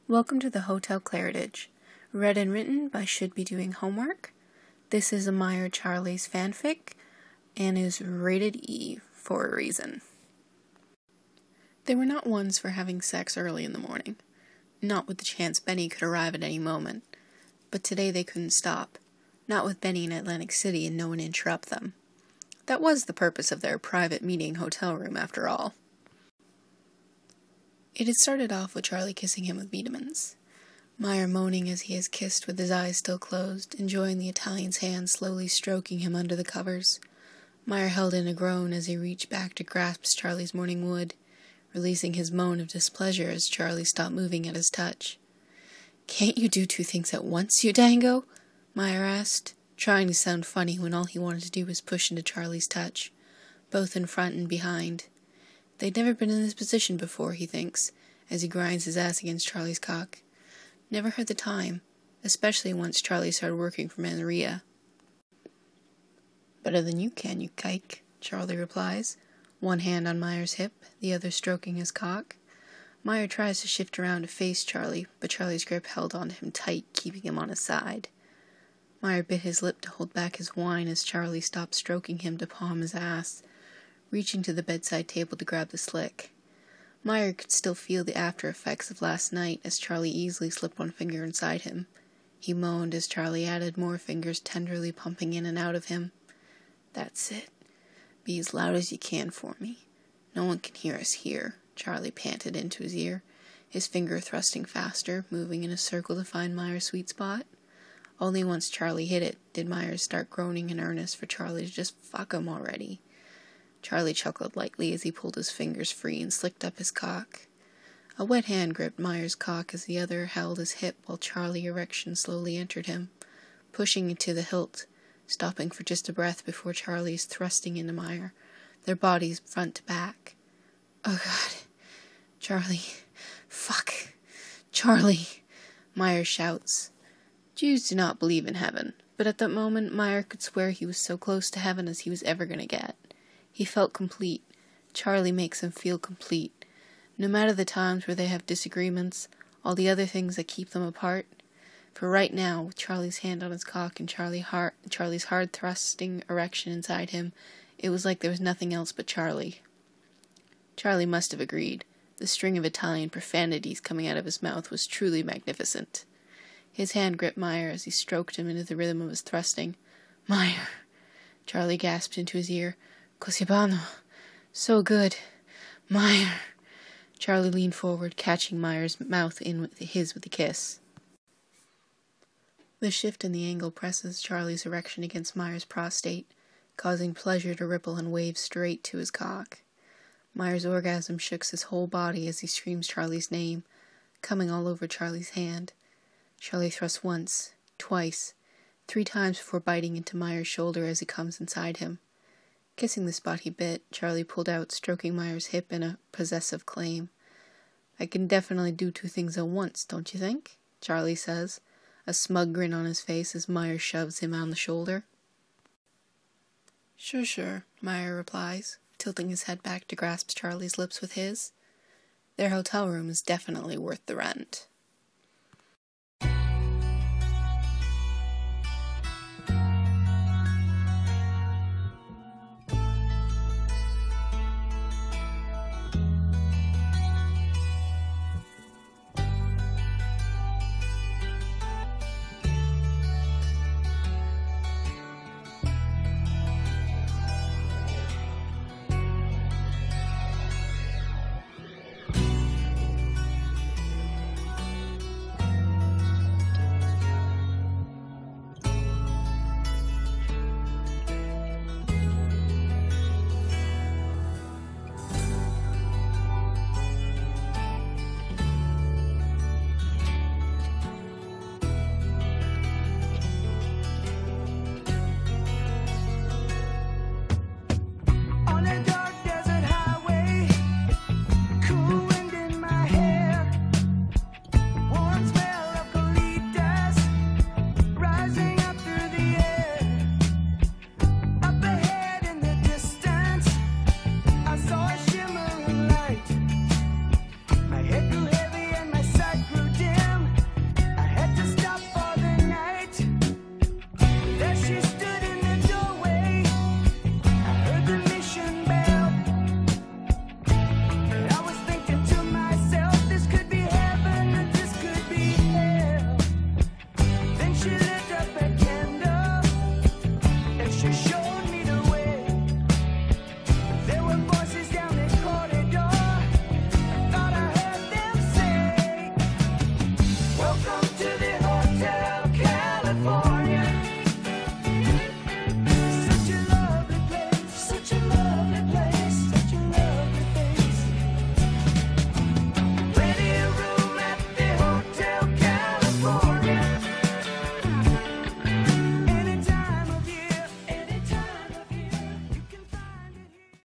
Welcome to the Hotel Claridge, read and written by Should Be Doing Homework. This is a Meyer Charlie's fanfic, and is rated E for a reason. They were not ones for having sex early in the morning, not with the chance Benny could arrive at any moment, but today they couldn't stop, not with Benny in Atlantic City and no one to interrupt them. That was the purpose of their private meeting hotel room, after all. It had started off with Charlie kissing him with vitamins, Meyer moaning as he is kissed with his eyes still closed, enjoying the Italian's hand slowly stroking him under the covers. Meyer held in a groan as he reached back to grasp Charlie's morning wood, releasing his moan of displeasure as Charlie stopped moving at his touch. "Can't you do two things at once, you dango?" Meyer asked, trying to sound funny when all he wanted to do was push into Charlie's touch, both in front and behind. They'd never been in this position before, he thinks, as he grinds his ass against Charlie's cock. Never had the time, especially once Charlie started working for Maria. "Better than you can, you kike," Charlie replies, one hand on Meyer's hip, the other stroking his cock. Meyer tries to shift around to face Charlie, but Charlie's grip held onto him tight, keeping him on his side. Meyer bit his lip to hold back his whine as Charlie stopped stroking him to palm his ass, reaching to the bedside table to grab the slick. Meyer could still feel the after effects of last night as Charlie easily slipped one finger inside him. He moaned as Charlie added more fingers tenderly pumping in and out of him. "That's it. Be as loud as you can for me. No one can hear us here," Charlie panted into his ear, his finger thrusting faster, moving in a circle to find Meyer's sweet spot. Only once Charlie hit it did Meyer start groaning in earnest for Charlie to just fuck him already. Charlie chuckled lightly as he pulled his fingers free and slicked up his cock. A wet hand gripped Meyer's cock as the other held his hip while Charlie's erection slowly entered him, pushing into the hilt, stopping for just a breath before Charlie's thrusting into Meyer, their bodies front to back. "Oh God, Charlie, fuck, Charlie," Meyer shouts. Jews do not believe in heaven, but at that moment Meyer could swear he was so close to heaven as he was ever going to get. He felt complete. Charlie makes him feel complete. No matter the times where they have disagreements, all the other things that keep them apart. For right now, with Charlie's hand on his cock and Charlie's hard thrusting erection inside him, it was like there was nothing else but Charlie. Charlie must have agreed. The string of Italian profanities coming out of his mouth was truly magnificent. His hand gripped Meyer as he stroked him into the rhythm of his thrusting. "Meyer," Charlie gasped into his ear. "Così buono. So good. Meyer." Charlie leaned forward, catching Meyer's mouth in with a kiss. The shift in the angle presses Charlie's erection against Meyer's prostate, causing pleasure to ripple and wave straight to his cock. Meyer's orgasm shooks his whole body as he screams Charlie's name, coming all over Charlie's hand. Charlie thrusts once, twice, 3 times before biting into Meyer's shoulder as he comes inside him. Kissing the spot he bit, Charlie pulled out, stroking Meyer's hip in a possessive claim. "I can definitely do 2 things at once, don't you think?" Charlie says, a smug grin on his face as Meyer shoves him on the shoulder. Sure, Meyer replies, tilting his head back to grasp Charlie's lips with his. Their hotel room is definitely worth the rent.